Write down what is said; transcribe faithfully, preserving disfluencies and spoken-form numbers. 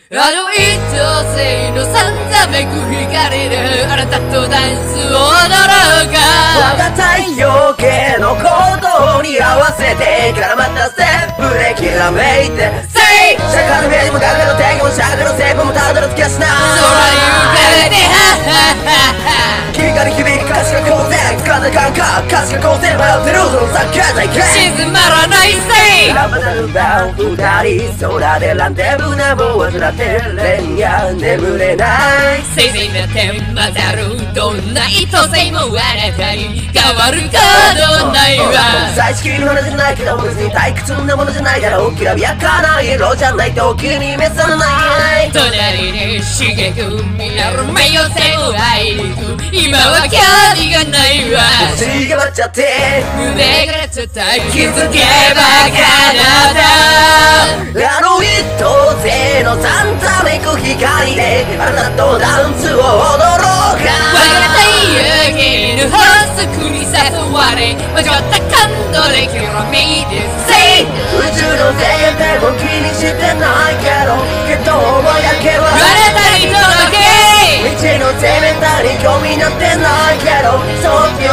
あの一等星のさんざめく光であなたとダンスを踊ろうか。 我が太陽系の行動に合わせて絡まったステップできらめいて Say シャカのページもガガの天気もシャカのセープもたどり着きやしな空に浮かべてハッハッハッハ君がに響く歌詞が構成つかんだ感覚歌詞が構成迷ってるその先経済圏静まらないせいラバダルバウ二人空でランデブナも忘れてれんや眠れないせいぜいなって混ざるどんな意図性もあなたに変わることないわ。 彩色のものじゃないけど別に退屈なものじゃないだろうきらびやかな色じゃないと気に召さない隣に刺激になる迷せを愛に行く今は興味がないわ。 血が割っちゃって胸がちょっと気づけばかなだあの一等星のさんざめく光であなたとダンスを踊ろうか。 我が太陽系の法則に誘われ交わった感動できらめいて Say 宇宙の全体も気にしてないけどけど思いだけはあなたに届け未知の生命体に興味なんてないけどそう